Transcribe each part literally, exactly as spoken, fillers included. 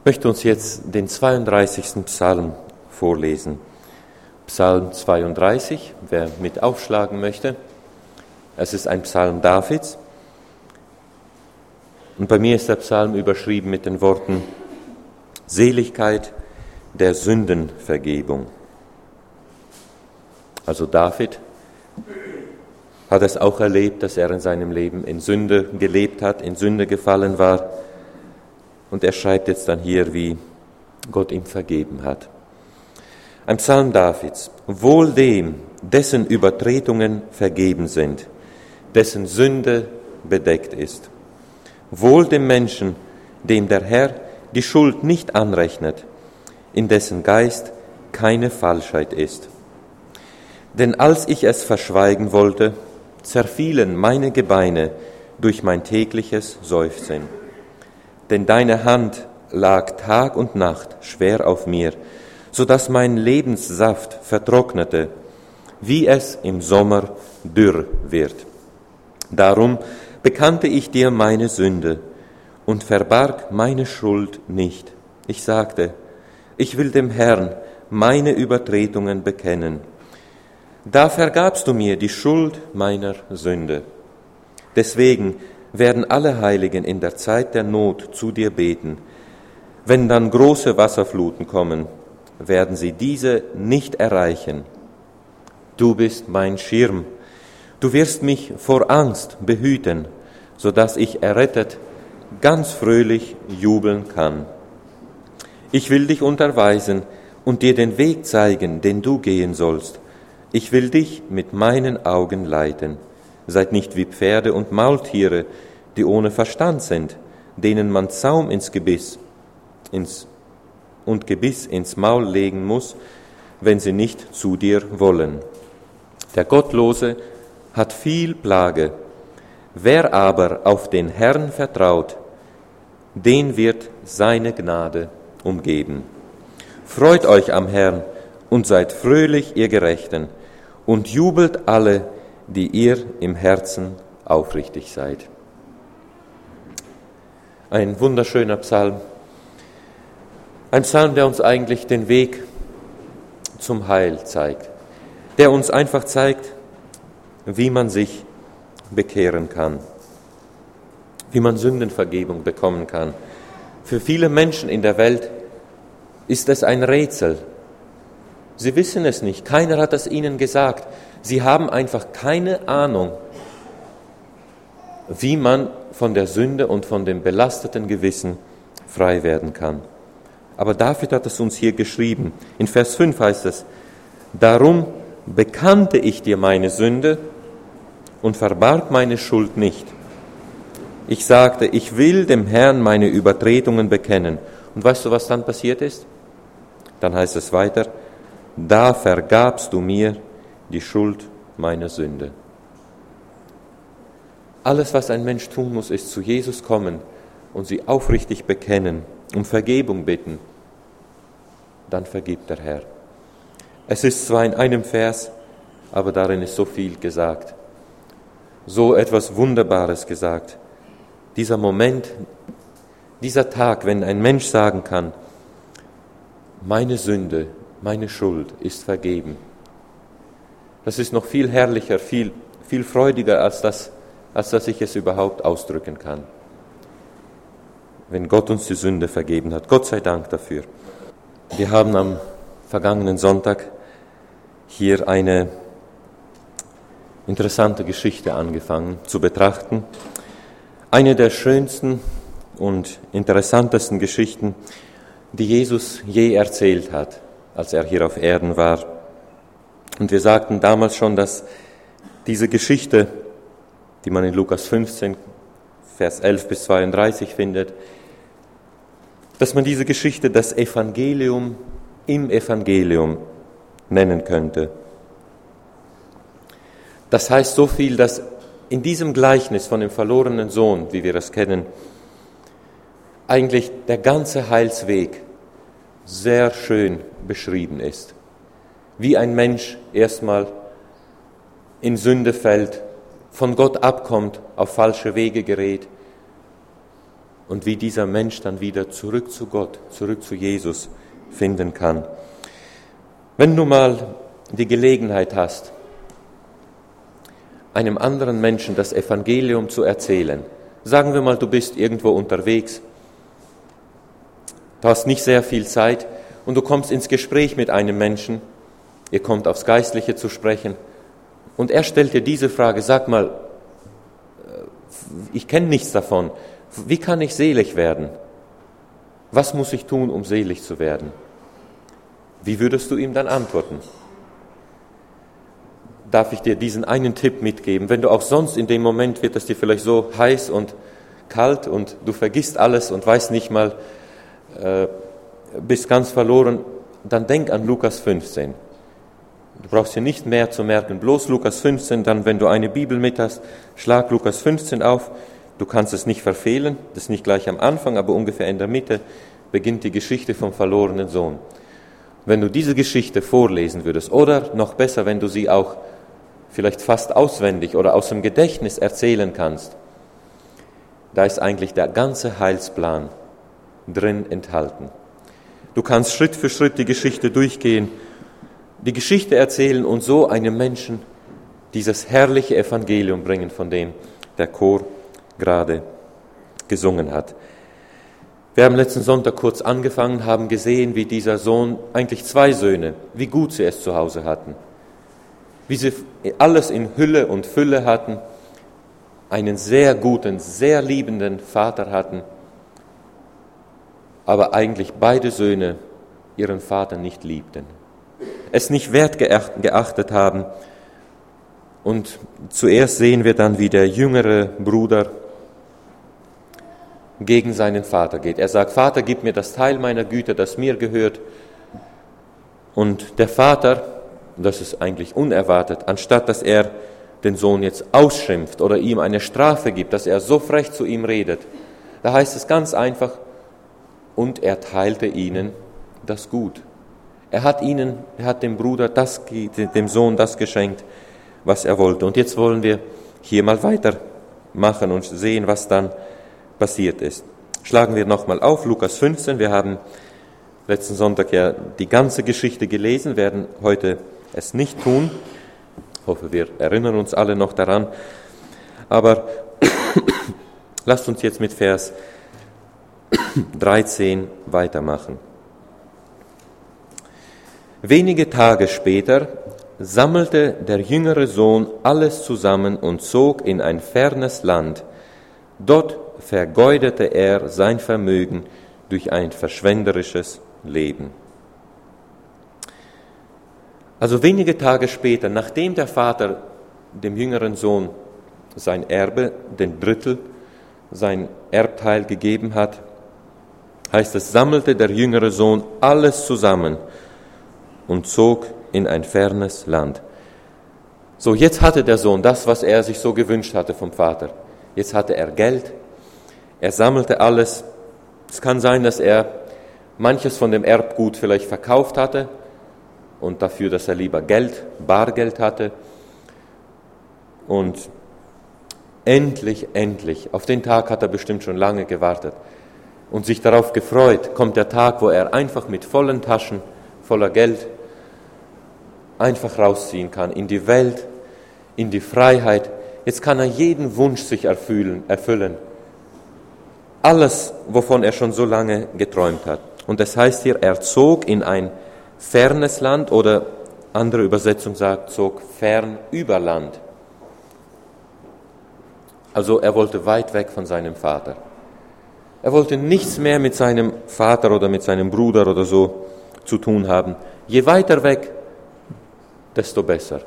möchte uns jetzt den zweiunddreißigsten Psalm vorlesen. Psalm zweiunddreißig, wer mit aufschlagen möchte. Es ist ein Psalm Davids. Und bei mir ist der Psalm überschrieben mit den Worten Seligkeit der Sündenvergebung. Also David hat es auch erlebt, dass er in seinem Leben in Sünde gelebt hat, in Sünde gefallen war. Und er schreibt jetzt dann hier, wie Gott ihm vergeben hat. Ein Psalm Davids. Wohl dem, dessen Übertretungen vergeben sind, dessen Sünde bedeckt ist. Wohl dem Menschen, dem der Herr die Schuld nicht anrechnet, in dessen Geist keine Falschheit ist. Denn als ich es verschweigen wollte, zerfielen meine Gebeine durch mein tägliches Seufzen. Denn deine Hand lag Tag und Nacht schwer auf mir, so dass mein Lebenssaft vertrocknete, wie es im Sommer dürr wird. Darum bekannte ich dir meine Sünde und verbarg meine Schuld nicht. Ich sagte, ich will dem Herrn meine Übertretungen bekennen. Da vergabst du mir die Schuld meiner Sünde. Deswegen werden alle Heiligen in der Zeit der Not zu dir beten. Wenn dann große Wasserfluten kommen, werden sie diese nicht erreichen. Du bist mein Schirm. Du wirst mich vor Angst behüten, so dass ich errettet ganz fröhlich jubeln kann. Ich will dich unterweisen und dir den Weg zeigen, den du gehen sollst. Ich will dich mit meinen Augen leiten. Seid nicht wie Pferde und Maultiere, die ohne Verstand sind, denen man Zaum ins Gebiss ins, und Gebiss ins Maul legen muss, wenn sie nicht zu dir wollen. Der Gottlose hat viel Plage. Wer aber auf den Herrn vertraut, den wird seine Gnade umgeben. Freut euch am Herrn und seid fröhlich, ihr Gerechten, und jubelt alle, die ihr im Herzen aufrichtig seid. Ein wunderschöner Psalm. Ein Psalm, der uns eigentlich den Weg zum Heil zeigt, der uns einfach zeigt, wie man sich bekehren kann, wie man Sündenvergebung bekommen kann. Für viele Menschen in der Welt ist es ein Rätsel. Sie wissen es nicht, keiner hat es ihnen gesagt. Sie haben einfach keine Ahnung, wie man von der Sünde und von dem belasteten Gewissen frei werden kann. Aber David hat es uns hier geschrieben. In Vers fünf heißt es, darum bekannte ich dir meine Sünde und verbarg meine Schuld nicht. Ich sagte, ich will dem Herrn meine Übertretungen bekennen. Und weißt du, was dann passiert ist? Dann heißt es weiter, da vergabst du mir die Schuld meiner Sünde. Alles, was ein Mensch tun muss, ist zu Jesus kommen und sie aufrichtig bekennen, um Vergebung bitten. Dann vergibt der Herr. Es ist zwar in einem Vers, aber darin ist so viel gesagt. So etwas Wunderbares gesagt. Dieser Moment, dieser Tag, wenn ein Mensch sagen kann, meine Sünde, meine Schuld ist vergeben. Das ist noch viel herrlicher, viel, viel freudiger, als das, als dass ich es überhaupt ausdrücken kann. Wenn Gott uns die Sünde vergeben hat. Gott sei Dank dafür. Wir haben am vergangenen Sonntag hier eine interessante Geschichte angefangen zu betrachten. Eine der schönsten und interessantesten Geschichten, die Jesus je erzählt hat, als er hier auf Erden war. Und wir sagten damals schon, dass diese Geschichte, die man in Lukas fünfzehn, Vers elf bis zweiunddreißig findet, dass man diese Geschichte das Evangelium im Evangelium nennen könnte. Das heißt so viel, dass in diesem Gleichnis von dem verlorenen Sohn, wie wir es kennen, eigentlich der ganze Heilsweg sehr schön beschrieben ist. Wie ein Mensch erstmal in Sünde fällt, von Gott abkommt, auf falsche Wege gerät und wie dieser Mensch dann wieder zurück zu Gott, zurück zu Jesus finden kann. Wenn du mal die Gelegenheit hast, einem anderen Menschen das Evangelium zu erzählen, sagen wir mal, du bist irgendwo unterwegs, du hast nicht sehr viel Zeit und du kommst ins Gespräch mit einem Menschen, ihr kommt aufs Geistliche zu sprechen und er stellt dir diese Frage, sag mal, ich kenne nichts davon, wie kann ich selig werden? Was muss ich tun, um selig zu werden? Wie würdest du ihm dann antworten? Darf ich dir diesen einen Tipp mitgeben? Wenn du auch sonst in dem Moment wird es dir vielleicht so heiß und kalt und du vergisst alles und weißt nicht mal, äh, bist ganz verloren, dann denk an Lukas fünfzehn. Du brauchst hier nicht mehr zu merken, bloß Lukas fünfzehn, dann wenn du eine Bibel mit hast, schlag Lukas fünfzehn auf. Du kannst es nicht verfehlen, das ist nicht gleich am Anfang, aber ungefähr in der Mitte beginnt die Geschichte vom verlorenen Sohn. Wenn du diese Geschichte vorlesen würdest, oder noch besser, wenn du sie auch vielleicht fast auswendig oder aus dem Gedächtnis erzählen kannst, da ist eigentlich der ganze Heilsplan drin enthalten. Du kannst Schritt für Schritt die Geschichte durchgehen, die Geschichte erzählen und so einem Menschen dieses herrliche Evangelium bringen, von dem der Chor gerade gesungen hat. Wir haben letzten Sonntag kurz angefangen, haben gesehen, wie dieser Sohn, eigentlich zwei Söhne, wie gut sie es zu Hause hatten. Wie sie alles in Hülle und Fülle hatten, einen sehr guten, sehr liebenden Vater hatten, aber eigentlich beide Söhne ihren Vater nicht liebten, es nicht wertgeachtet haben. Und zuerst sehen wir dann, wie der jüngere Bruder gegen seinen Vater geht. Er sagt, Vater, gib mir das Teil meiner Güter, das mir gehört. Und der Vater, das ist eigentlich unerwartet, anstatt dass er den Sohn jetzt ausschimpft oder ihm eine Strafe gibt, dass er so frech zu ihm redet, da heißt es ganz einfach, und er teilte ihnen das Gut. Er hat ihnen, er hat dem Bruder, das, dem Sohn das geschenkt, was er wollte. Und jetzt wollen wir hier mal weitermachen und sehen, was dann passiert ist. Schlagen wir nochmal auf, Lukas fünfzehn. Wir haben letzten Sonntag ja die ganze Geschichte gelesen, werden heute es nicht tun. Ich hoffe, wir erinnern uns alle noch daran. Aber lasst uns jetzt mit Vers dreizehn weitermachen. Wenige Tage später sammelte der jüngere Sohn alles zusammen und zog in ein fernes Land. Dort vergeudete er sein Vermögen durch ein verschwenderisches Leben. Also wenige Tage später, nachdem der Vater dem jüngeren Sohn sein Erbe, den Drittel, sein Erbteil gegeben hat, heißt es, sammelte der jüngere Sohn alles zusammen und zog in ein fernes Land. So, jetzt hatte der Sohn das, was er sich so gewünscht hatte vom Vater. Jetzt hatte er Geld, er sammelte alles. Es kann sein, dass er manches von dem Erbgut vielleicht verkauft hatte und dafür, dass er lieber Geld, Bargeld hatte. Und endlich, endlich, auf den Tag hat er bestimmt schon lange gewartet und sich darauf gefreut, kommt der Tag, wo er einfach mit vollen Taschen, voller Geld, einfach rausziehen kann in die Welt, in die Freiheit. Jetzt kann er jeden Wunsch sich erfüllen, erfüllen. Alles, wovon er schon so lange geträumt hat. Und das heißt hier, er zog in ein fernes Land, oder andere Übersetzung sagt, zog fern über Land. Also er wollte weit weg von seinem Vater. Er wollte nichts mehr mit seinem Vater oder mit seinem Bruder oder so zu tun haben. Je weiter weg, desto besser.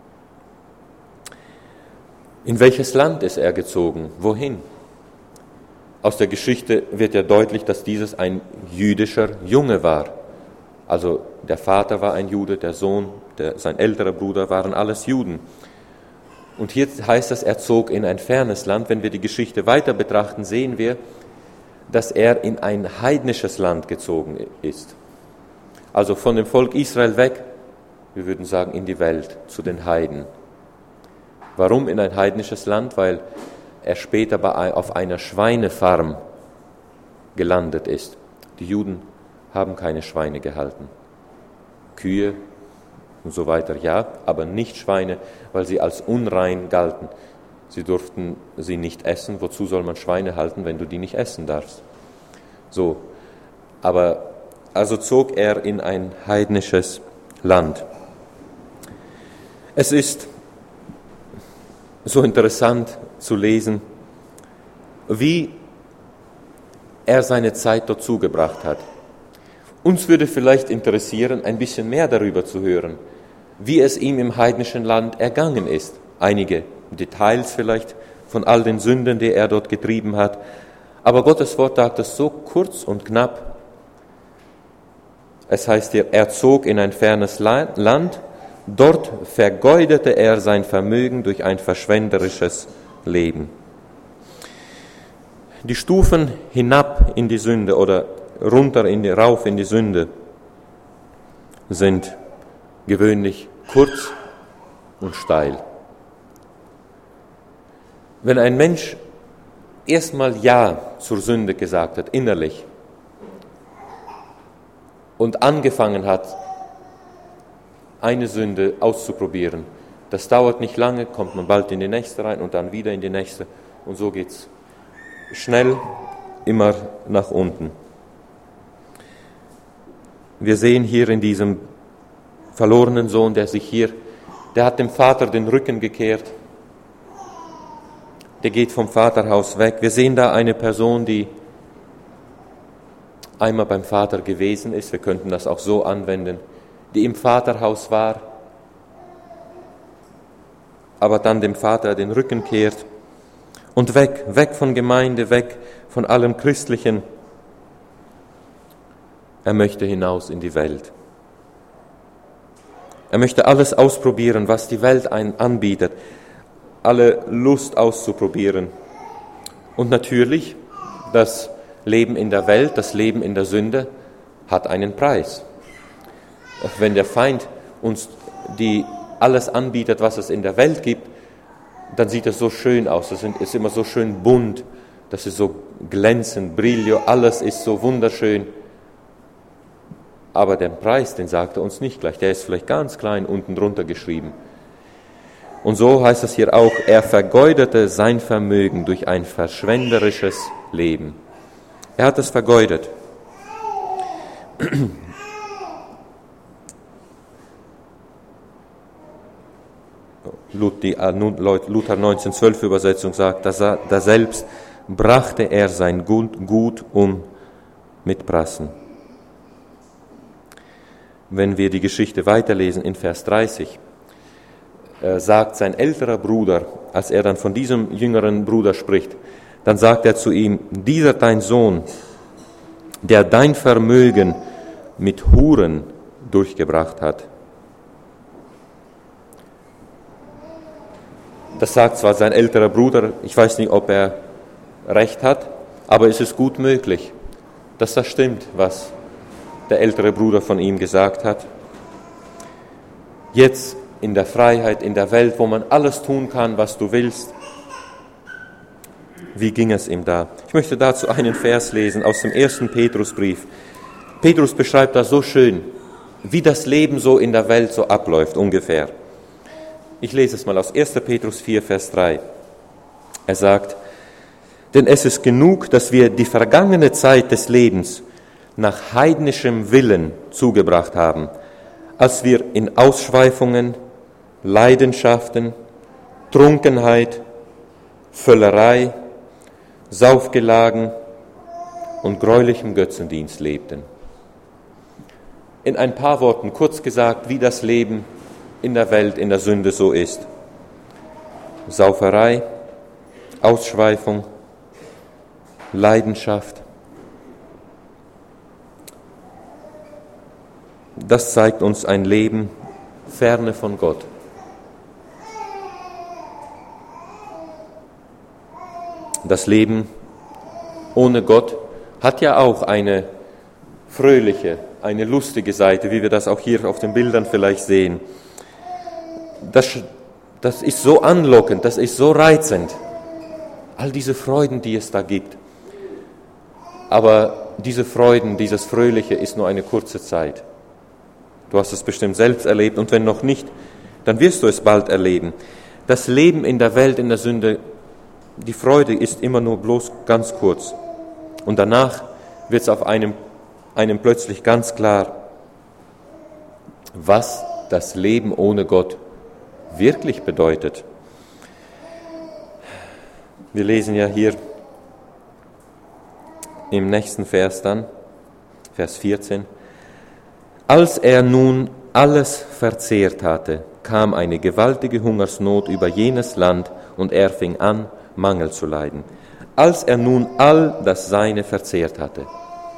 In welches Land ist er gezogen? Wohin? Aus der Geschichte wird ja deutlich, dass dieses ein jüdischer Junge war. Also der Vater war ein Jude, der Sohn, der, sein älterer Bruder waren alles Juden. Und hier heißt es, er zog in ein fernes Land. Wenn wir die Geschichte weiter betrachten, sehen wir, dass er in ein heidnisches Land gezogen ist. Also von dem Volk Israel weg, wir würden sagen, in die Welt, zu den Heiden. Warum in ein heidnisches Land? Weil er später auf einer Schweinefarm gelandet ist. Die Juden haben keine Schweine gehalten. Kühe und so weiter, ja, aber nicht Schweine, weil sie als unrein galten. Sie durften sie nicht essen. Wozu soll man Schweine halten, wenn du die nicht essen darfst? So, aber also zog er in ein heidnisches Land. Es ist so interessant zu lesen, wie er seine Zeit dort zugebracht hat. Uns würde vielleicht interessieren, ein bisschen mehr darüber zu hören, wie es ihm im heidnischen Land ergangen ist. Einige Details vielleicht von all den Sünden, die er dort getrieben hat. Aber Gottes Wort sagt es so kurz und knapp. Es heißt hier, er zog in ein fernes Land, dort vergeudete er sein Vermögen durch ein verschwenderisches Leben. Die Stufen hinab in die Sünde oder runter in die, rauf in die Sünde sind gewöhnlich kurz und steil. Wenn ein Mensch erstmal Ja zur Sünde gesagt hat, innerlich, und angefangen hat, eine Sünde auszuprobieren, das dauert nicht lange, kommt man bald in die nächste rein und dann wieder in die nächste und so geht's schnell immer nach unten. Wir sehen hier in diesem verlorenen Sohn, der sich hier, der hat dem Vater den Rücken gekehrt, der geht vom Vaterhaus weg. Wir sehen da eine Person, die einmal beim Vater gewesen ist, wir könnten das auch so anwenden, die im Vaterhaus war, aber dann dem Vater den Rücken kehrt und weg, weg von Gemeinde, weg von allem Christlichen. Er möchte hinaus in die Welt. Er möchte alles ausprobieren, was die Welt einen anbietet, alle Lust auszuprobieren. Und natürlich, das Leben in der Welt, das Leben in der Sünde hat einen Preis. Wenn der Feind uns die alles anbietet, was es in der Welt gibt, dann sieht es so schön aus, es ist immer so schön bunt, das ist so glänzend, brillo, alles ist so wunderschön. Aber den Preis, den sagt er uns nicht gleich, der ist vielleicht ganz klein unten drunter geschrieben. Und so heißt es hier auch, er vergeudete sein Vermögen durch ein verschwenderisches Leben. Er hat es vergeudet. Luther neunzehnhundertzwölf Übersetzung sagt, da selbst brachte er sein Gut um mit Brassen. Wenn wir die Geschichte weiterlesen in Vers dreißig, äh, sagt sein älterer Bruder, als er dann von diesem jüngeren Bruder spricht, dann sagt er zu ihm, dieser dein Sohn, der dein Vermögen mit Huren durchgebracht hat. Das sagt zwar sein älterer Bruder, ich weiß nicht, ob er recht hat, aber es ist gut möglich, dass das stimmt, was der ältere Bruder von ihm gesagt hat. Jetzt in der Freiheit, in der Welt, wo man alles tun kann, was du willst, wie ging es ihm da? Ich möchte dazu einen Vers lesen aus dem ersten Petrusbrief. Petrus beschreibt das so schön, wie das Leben so in der Welt so abläuft, ungefähr. Ich lese es mal aus erster Petrus vier, Vers drei. Er sagt, denn es ist genug, dass wir die vergangene Zeit des Lebens nach heidnischem Willen zugebracht haben, als wir in Ausschweifungen, Leidenschaften, Trunkenheit, Völlerei, Saufgelagen und greulichem Götzendienst lebten. In ein paar Worten kurz gesagt, wie das Leben in der Welt, in der Sünde so ist. Sauferei, Ausschweifung, Leidenschaft. Das zeigt uns ein Leben ferne von Gott. Das Leben ohne Gott hat ja auch eine fröhliche, eine lustige Seite, wie wir das auch hier auf den Bildern vielleicht sehen. Das, das ist so anlockend, das ist so reizend. All diese Freuden, die es da gibt. aber diese Freuden, dieses Fröhliche ist nur eine kurze Zeit. Du hast es bestimmt selbst erlebt und wenn noch nicht, dann wirst du es bald erleben. Das Leben in der Welt, in der Sünde, die Freude ist immer nur bloß ganz kurz. Und danach wird es auf einem, einem plötzlich ganz klar, was das Leben ohne Gott wirklich bedeutet. Wir lesen ja hier im nächsten Vers dann, Vers vierzehn, als er nun alles verzehrt hatte, kam eine gewaltige Hungersnot über jenes Land und er fing an, Mangel zu leiden. Als er nun all das Seine verzehrt hatte.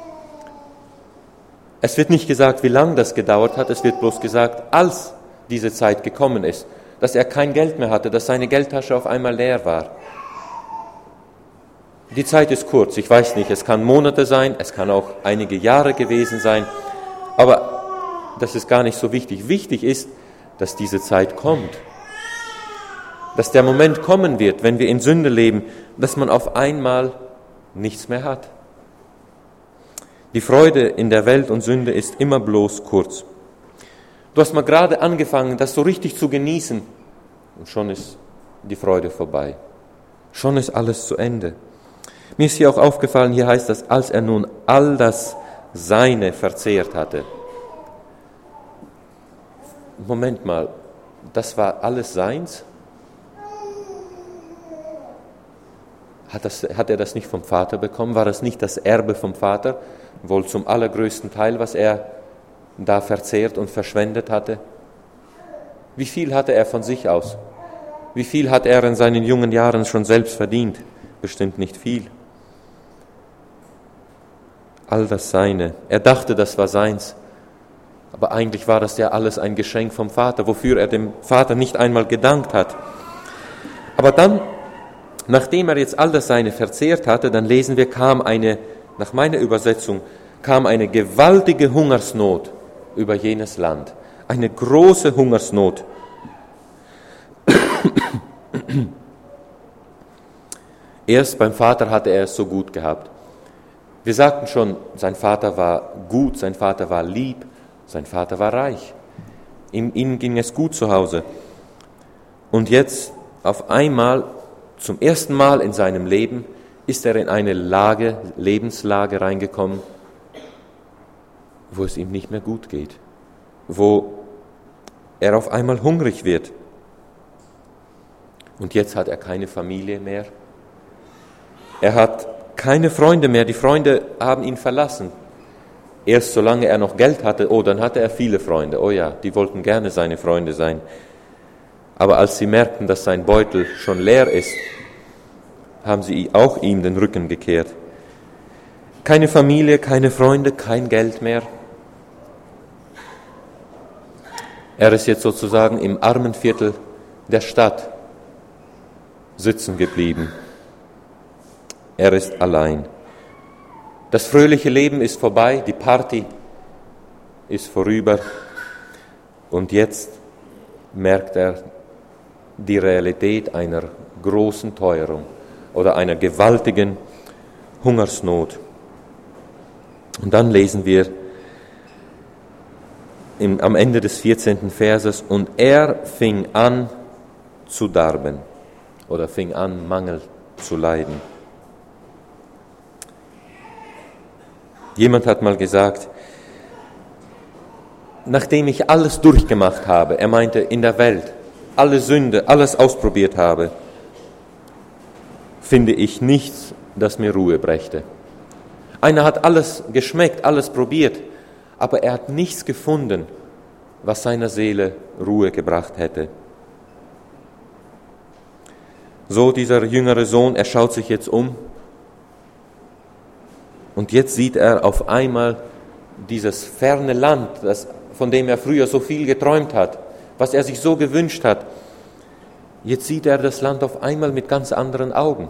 Es wird nicht gesagt, wie lange das gedauert hat, es wird bloß gesagt, als diese Zeit gekommen ist, dass er kein Geld mehr hatte, dass seine Geldtasche auf einmal leer war. Die Zeit ist kurz, ich weiß nicht, es kann Monate sein, es kann auch einige Jahre gewesen sein, aber das ist gar nicht so wichtig. Wichtig ist, dass diese Zeit kommt, dass der Moment kommen wird, wenn wir in Sünde leben, dass man auf einmal nichts mehr hat. Die Freude in der Welt und Sünde ist immer bloß kurz. Du hast mal gerade angefangen, das so richtig zu genießen und schon ist die Freude vorbei. Schon ist alles zu Ende. Mir ist hier auch aufgefallen, hier heißt das, als er nun all das Seine verzehrt hatte. Moment mal, das war alles seins? Hat, das, hat er das nicht vom Vater bekommen? War das nicht das Erbe vom Vater? Wohl zum allergrößten Teil, was er da verzehrt und verschwendet hatte? Wie viel hatte er von sich aus? Wie viel hat er in seinen jungen Jahren schon selbst verdient? Bestimmt nicht viel. All das Seine. Er dachte, das war seins. Aber eigentlich war das ja alles ein Geschenk vom Vater, wofür er dem Vater nicht einmal gedankt hat. Aber dann, nachdem er jetzt all das Seine verzehrt hatte, dann lesen wir, kam eine, nach meiner Übersetzung, kam eine gewaltige Hungersnot über jenes Land. Eine große Hungersnot. Erst beim Vater hatte er es so gut gehabt. Wir sagten schon, sein Vater war gut, sein Vater war lieb, sein Vater war reich. Ihm, ihm ging es gut zu Hause. Und jetzt auf einmal, zum ersten Mal in seinem Leben, ist er in eine Lage, Lebenslage reingekommen, wo es ihm nicht mehr gut geht, wo er auf einmal hungrig wird. Und jetzt hat er keine Familie mehr. Er hat keine Freunde mehr. Die Freunde haben ihn verlassen. Erst solange er noch Geld hatte, oh, dann hatte er viele Freunde. Oh ja, die wollten gerne seine Freunde sein. Aber als sie merkten, dass sein Beutel schon leer ist, haben sie auch ihm den Rücken gekehrt. Keine Familie, keine Freunde, kein Geld mehr. Er ist jetzt sozusagen im Armenviertel der Stadt sitzen geblieben. Er ist allein. Das fröhliche Leben ist vorbei, die Party ist vorüber und jetzt merkt er die Realität einer großen Teuerung oder einer gewaltigen Hungersnot. Und dann lesen wir im, am Ende des vierzehnten Verses, und er fing an zu darben oder fing an, Mangel zu leiden. Jemand hat mal gesagt, nachdem ich alles durchgemacht habe, er meinte in der Welt, alle Sünde, alles ausprobiert habe, finde ich nichts, das mir Ruhe brächte. Einer hat alles geschmeckt, alles probiert, aber er hat nichts gefunden, was seiner Seele Ruhe gebracht hätte. So dieser jüngere Sohn, er schaut sich jetzt um und jetzt sieht er auf einmal dieses ferne Land, das, von dem er früher so viel geträumt hat, was er sich so gewünscht hat. Jetzt sieht er das Land auf einmal mit ganz anderen Augen.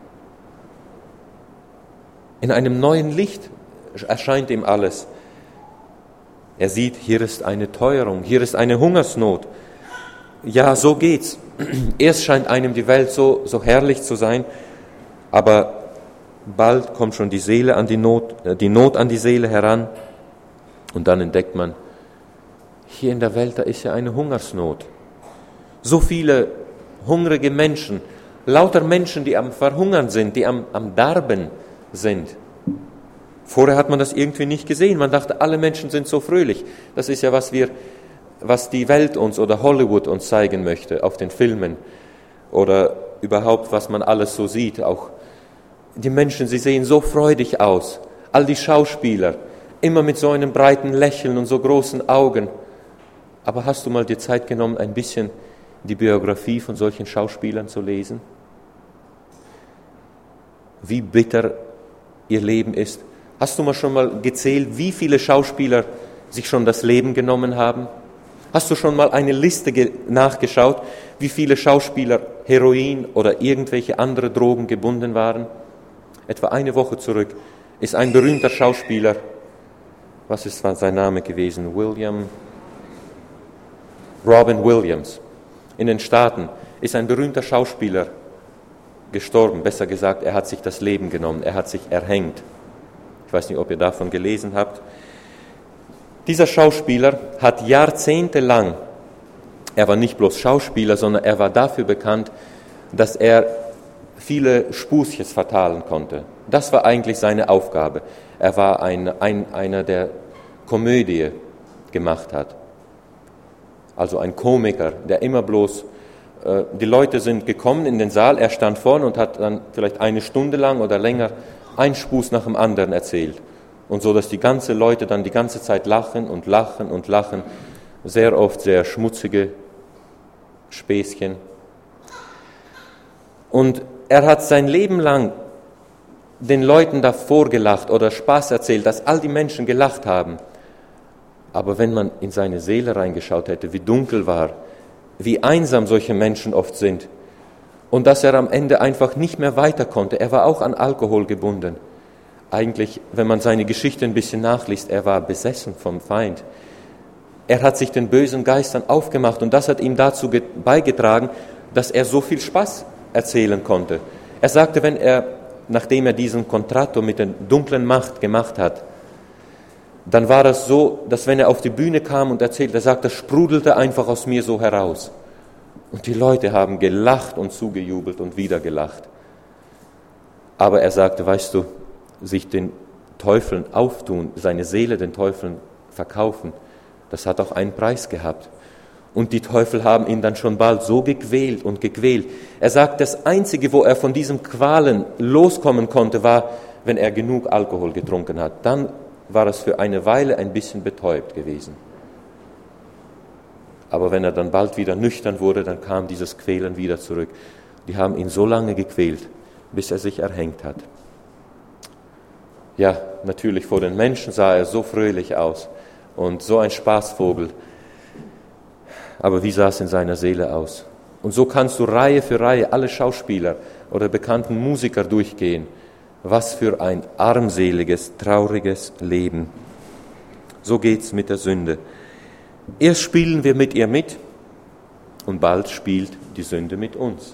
In einem neuen Licht erscheint ihm alles. Er sieht, hier ist eine Teuerung, hier ist eine Hungersnot. Ja, so geht's. Erst scheint einem die Welt so, so herrlich zu sein, aber bald kommt schon die Seele an die Not, äh, die Not an die Seele heran und dann entdeckt man, hier in der Welt, da ist ja eine Hungersnot. So viele hungrige Menschen, lauter Menschen, die am Verhungern sind, die am, am Darben sind. Vorher hat man das irgendwie nicht gesehen. Man dachte, alle Menschen sind so fröhlich. Das ist ja, was wir, was die Welt uns oder Hollywood uns zeigen möchte auf den Filmen oder überhaupt, was man alles so sieht. Auch die Menschen, sie sehen so freudig aus. All die Schauspieler, immer mit so einem breiten Lächeln und so großen Augen. Aber hast du mal dir Zeit genommen, ein bisschen die Biografie von solchen Schauspielern zu lesen? Wie bitter ihr Leben ist. Hast du mal schon mal gezählt, wie viele Schauspieler sich schon das Leben genommen haben? Hast du schon mal eine Liste ge- nachgeschaut, wie viele Schauspieler Heroin oder irgendwelche andere Drogen gebunden waren? Etwa eine Woche zurück ist ein berühmter Schauspieler, was ist sein Name gewesen? William, Robin Williams. In den Staaten ist ein berühmter Schauspieler gestorben, besser gesagt, er hat sich das Leben genommen, er hat sich erhängt. Ich weiß nicht, ob ihr davon gelesen habt. Dieser Schauspieler hat jahrzehntelang, er war nicht bloß Schauspieler, sondern er war dafür bekannt, dass er viele Spußches vertalen konnte. Das war eigentlich seine Aufgabe. Er war ein, ein, einer, der Komödie gemacht hat. Also ein Komiker, der immer bloß, äh, die Leute sind gekommen in den Saal, er stand vorne und hat dann vielleicht eine Stunde lang oder länger ein Spuß nach dem anderen erzählt. Und so, dass die ganzen Leute dann die ganze Zeit lachen und lachen und lachen. Sehr oft sehr schmutzige Späßchen. Und er hat sein Leben lang den Leuten davor gelacht oder Spaß erzählt, dass all die Menschen gelacht haben. Aber wenn man in seine Seele reingeschaut hätte, wie dunkel war, wie einsam solche Menschen oft sind, und dass er am Ende einfach nicht mehr weiter konnte. Er war auch an Alkohol gebunden. Eigentlich, wenn man seine Geschichte ein bisschen nachliest, er war besessen vom Feind. Er hat sich den bösen Geistern aufgemacht und das hat ihm dazu beigetragen, dass er so viel Spaß erzählen konnte. Er sagte, wenn er, nachdem er diesen Contratto mit der dunklen Macht gemacht hat, dann war das so, dass wenn er auf die Bühne kam und erzählte, er sagt, das sprudelte einfach aus mir so heraus. Und die Leute haben gelacht und zugejubelt und wieder gelacht. Aber er sagte, weißt du, sich den Teufeln auftun, seine Seele den Teufeln verkaufen, das hat auch einen Preis gehabt. Und die Teufel haben ihn dann schon bald so gequält und gequält. Er sagt, das Einzige, wo er von diesen Qualen loskommen konnte, war, wenn er genug Alkohol getrunken hat. Dann war es für eine Weile ein bisschen betäubt gewesen. Aber wenn er dann bald wieder nüchtern wurde, dann kam dieses Quälen wieder zurück. Die haben ihn so lange gequält, bis er sich erhängt hat. Ja, natürlich vor den Menschen sah er so fröhlich aus und so ein Spaßvogel. Aber wie sah es in seiner Seele aus? Und so kannst du Reihe für Reihe alle Schauspieler oder bekannten Musiker durchgehen. Was für ein armseliges, trauriges Leben. So geht's mit der Sünde. Erst spielen wir mit ihr mit und bald spielt die Sünde mit uns.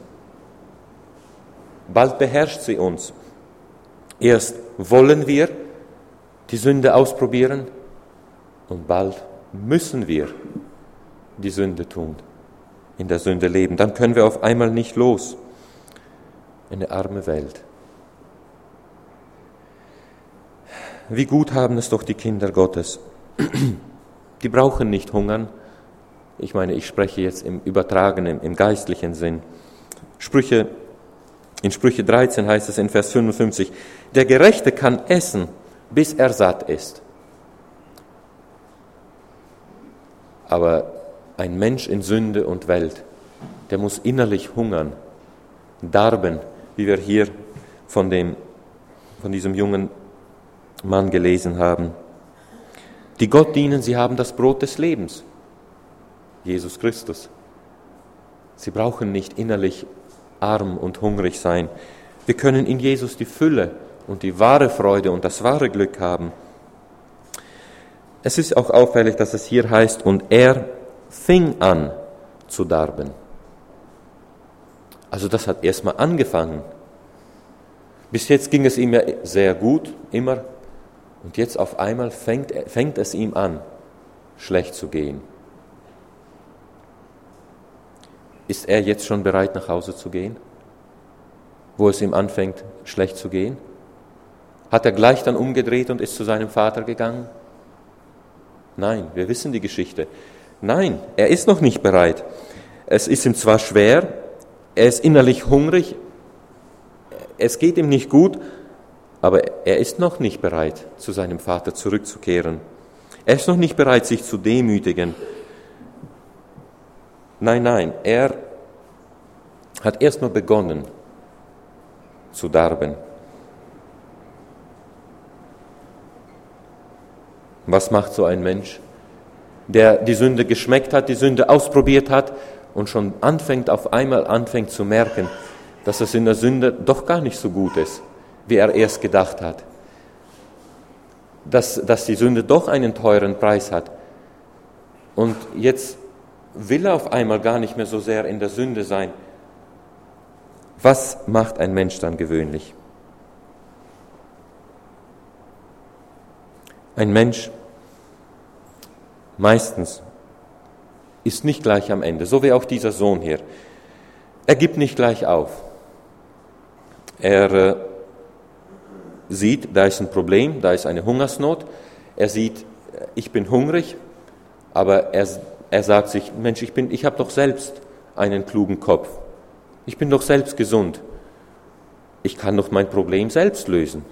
Bald beherrscht sie uns. Erst wollen wir die Sünde ausprobieren und bald müssen wir die Sünde tun, in der Sünde leben. Dann können wir auf einmal nicht los. Eine arme Welt. Wie gut haben es doch die Kinder Gottes. Die brauchen nicht hungern. Ich meine, ich spreche jetzt im übertragenen, im geistlichen Sinn. Sprüche, in Sprüche dreizehn heißt es in Vers fünfundfünfzig, der Gerechte kann essen, bis er satt ist. Aber ein Mensch in Sünde und Welt, der muss innerlich hungern, darben, wie wir hier von, dem, von diesem jungen Mann gelesen haben. Die Gott dienen, sie haben das Brot des Lebens, Jesus Christus. Sie brauchen nicht innerlich arm und hungrig sein. Wir können in Jesus die Fülle und die wahre Freude und das wahre Glück haben. Es ist auch auffällig, dass es hier heißt, und er fing an zu darben. Also das hat erstmal angefangen. Bis jetzt ging es ihm ja sehr gut, immer. Und jetzt auf einmal fängt, fängt es ihm an, schlecht zu gehen. Ist er jetzt schon bereit, nach Hause zu gehen, wo es ihm anfängt, schlecht zu gehen? Hat er gleich dann umgedreht und ist zu seinem Vater gegangen? Nein, wir wissen die Geschichte. Nein, er ist noch nicht bereit. Es ist ihm zwar schwer, er ist innerlich hungrig, es geht ihm nicht gut, aber er ist noch nicht bereit, zu seinem Vater zurückzukehren. Er ist noch nicht bereit, sich zu demütigen. Nein, nein, er hat erst nur begonnen zu darben. Was macht so ein Mensch, der die Sünde geschmeckt hat, die Sünde ausprobiert hat und schon anfängt, auf einmal anfängt zu merken, dass es in der Sünde doch gar nicht so gut ist, wie er erst gedacht hat. Dass, dass die Sünde doch einen teuren Preis hat. Und jetzt will er auf einmal gar nicht mehr so sehr in der Sünde sein. Was macht ein Mensch dann gewöhnlich? Ein Mensch meistens ist nicht gleich am Ende, so wie auch dieser Sohn hier. Er gibt nicht gleich auf. Er äh, sieht, da ist ein Problem, da ist eine Hungersnot. Er sieht, ich bin hungrig, aber er, er sagt sich, Mensch, ich bin, ich habe doch selbst einen klugen Kopf. Ich bin doch selbst gesund. Ich kann doch mein Problem selbst lösen.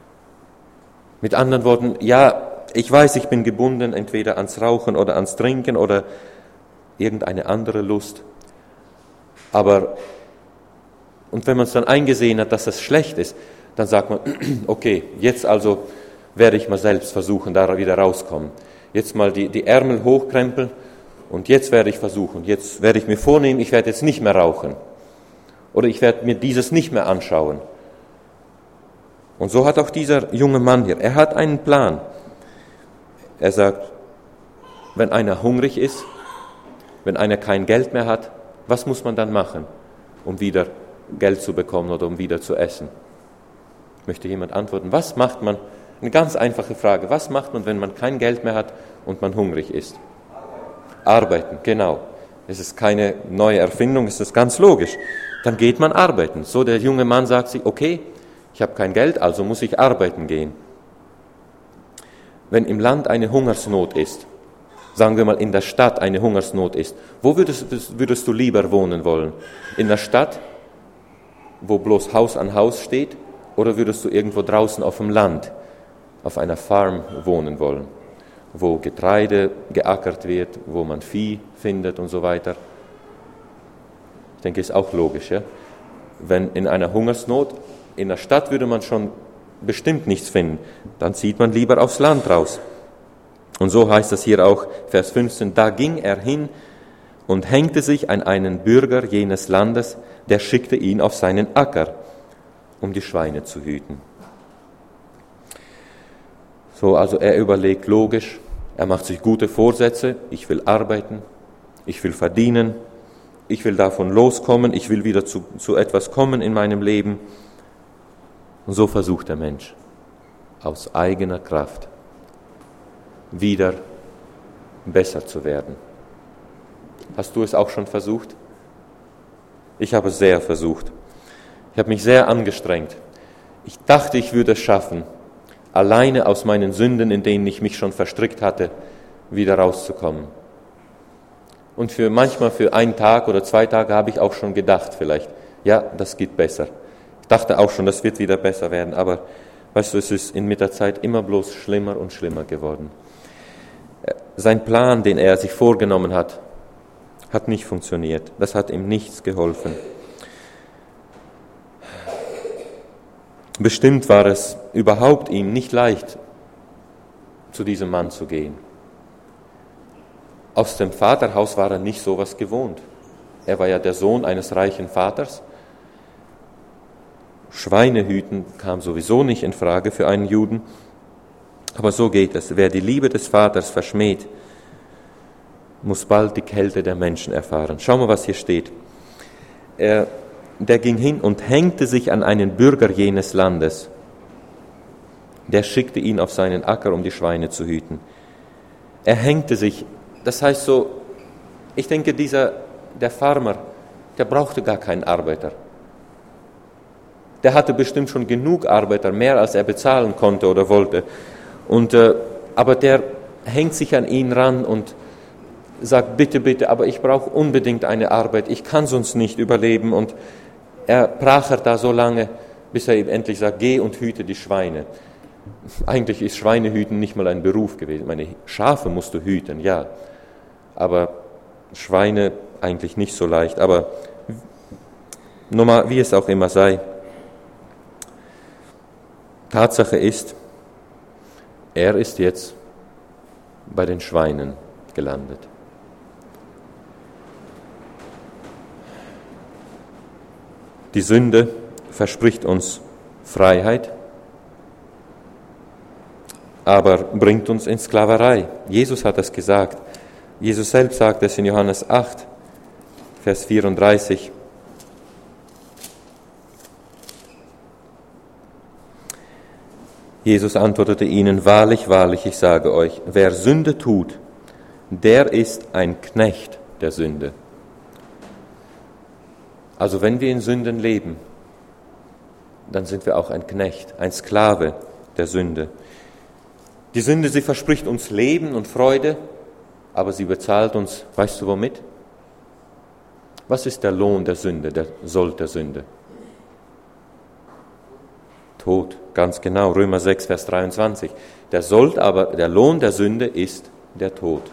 Mit anderen Worten, ja, ich weiß, ich bin gebunden entweder ans Rauchen oder ans Trinken oder irgendeine andere Lust. Aber, und wenn man es dann eingesehen hat, dass das schlecht ist, dann sagt man, okay, jetzt also werde ich mal selbst versuchen, da wieder rauskommen. Jetzt mal die, die Ärmel hochkrempeln und jetzt werde ich versuchen, jetzt werde ich mir vornehmen, ich werde jetzt nicht mehr rauchen. Oder ich werde mir dieses nicht mehr anschauen. Und so hat auch dieser junge Mann hier, er hat einen Plan. Er sagt, wenn einer hungrig ist, wenn einer kein Geld mehr hat, was muss man dann machen, um wieder Geld zu bekommen oder um wieder zu essen? Möchte jemand antworten? Was macht man? Eine ganz einfache Frage. Was macht man, wenn man kein Geld mehr hat und man hungrig ist? Arbeiten, genau. Es ist keine neue Erfindung, es ist ganz logisch. Dann geht man arbeiten. So der junge Mann sagt sich, okay, ich habe kein Geld, also muss ich arbeiten gehen. Wenn im Land eine Hungersnot ist, sagen wir mal in der Stadt eine Hungersnot ist, wo würdest, würdest du lieber wohnen wollen? In der Stadt, wo bloß Haus an Haus steht, oder würdest du irgendwo draußen auf dem Land, auf einer Farm wohnen wollen, wo Getreide geackert wird, wo man Vieh findet und so weiter? Ich denke, ist auch logisch. Ja? Wenn in einer Hungersnot, in der Stadt würde man schon bestimmt nichts finden, dann zieht man lieber aufs Land raus. Und so heißt es hier auch, Vers fünfzehn, da ging er hin und hängte sich an einen Bürger jenes Landes, der schickte ihn auf seinen Acker, um die Schweine zu hüten. So, also er überlegt logisch, er macht sich gute Vorsätze, ich will arbeiten, ich will verdienen, ich will davon loskommen, ich will wieder zu, zu etwas kommen in meinem Leben. Und so versucht der Mensch aus eigener Kraft wieder besser zu werden. Hast du es auch schon versucht? Ich habe es sehr versucht. Ich habe mich sehr angestrengt. Ich dachte, ich würde es schaffen, alleine aus meinen Sünden, in denen ich mich schon verstrickt hatte, wieder rauszukommen. Und für manchmal für einen Tag oder zwei Tage habe ich auch schon gedacht, vielleicht, ja, das geht besser. Ich dachte auch schon, das wird wieder besser werden, aber weißt du, es ist in mit der Zeit immer bloß schlimmer und schlimmer geworden. Sein Plan, den er sich vorgenommen hat, hat nicht funktioniert. Das hat ihm nichts geholfen. Bestimmt war es überhaupt ihm nicht leicht, zu diesem Mann zu gehen. Aus dem Vaterhaus war er nicht sowas gewohnt. Er war ja der Sohn eines reichen Vaters. Schweinehüten kam sowieso nicht in Frage für einen Juden. Aber so geht es. Wer die Liebe des Vaters verschmäht, muss bald die Kälte der Menschen erfahren. Schau mal, was hier steht. Er der ging hin und hängte sich an einen Bürger jenes Landes. Der schickte ihn auf seinen Acker, um die Schweine zu hüten. Er hängte sich, das heißt so, ich denke, dieser, der Farmer, der brauchte gar keinen Arbeiter. Der hatte bestimmt schon genug Arbeiter, mehr als er bezahlen konnte oder wollte. Und, äh, aber der hängt sich an ihn ran und sagt, bitte, bitte, aber ich brauche unbedingt eine Arbeit, ich kann sonst nicht überleben. Und er prachert da so lange, bis er ihm endlich sagt, geh und hüte die Schweine. Eigentlich ist Schweinehüten nicht mal ein Beruf gewesen. Meine Schafe musst du hüten, ja, aber Schweine eigentlich nicht so leicht. Aber nochmal, wie es auch immer sei, Tatsache ist, er ist jetzt bei den Schweinen gelandet. Die Sünde verspricht uns Freiheit, aber bringt uns in Sklaverei. Jesus hat es gesagt. Jesus selbst sagt es in Johannes acht, Vers vierunddreißig. Jesus antwortete ihnen, wahrlich, wahrlich, ich sage euch, wer Sünde tut, der ist ein Knecht der Sünde. Also wenn wir in Sünden leben, dann sind wir auch ein Knecht, ein Sklave der Sünde. Die Sünde, sie verspricht uns Leben und Freude, aber sie bezahlt uns, weißt du womit? Was ist der Lohn der Sünde, der Sold der Sünde? Tod, ganz genau, Römer sechs, Vers dreiundzwanzig. Der Sold aber, der Lohn der Sünde ist der Tod.